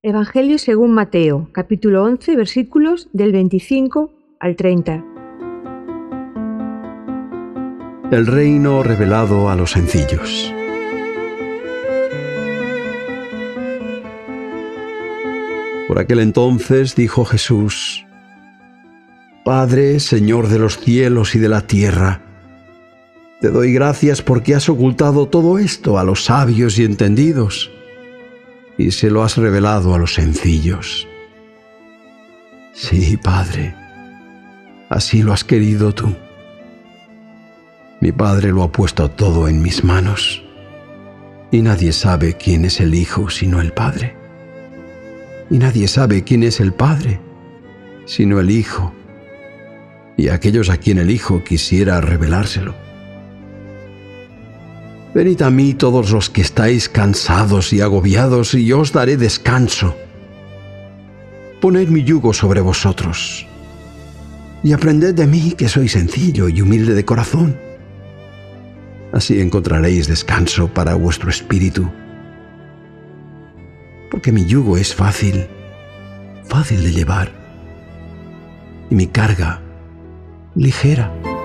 Evangelio según Mateo, capítulo 11, versículos del 25 al 30. El reino revelado a los sencillos. Por aquel entonces dijo Jesús: Padre, Señor de los cielos y de la tierra, te doy gracias porque has ocultado todo esto a los sabios y entendidos y se lo has revelado a los sencillos. Sí, Padre, así lo has querido tú. Mi Padre lo ha puesto todo en mis manos y nadie sabe quién es el Hijo sino el Padre. Y nadie sabe quién es el Padre sino el Hijo y aquellos a quien el Hijo quisiera revelárselo. Venid a mí todos los que estáis cansados y agobiados, y yo os daré descanso. Poned mi yugo sobre vosotros, y aprended de mí, que soy sencillo y humilde de corazón. Así encontraréis descanso para vuestro espíritu, porque mi yugo es fácil de llevar, y mi carga ligera.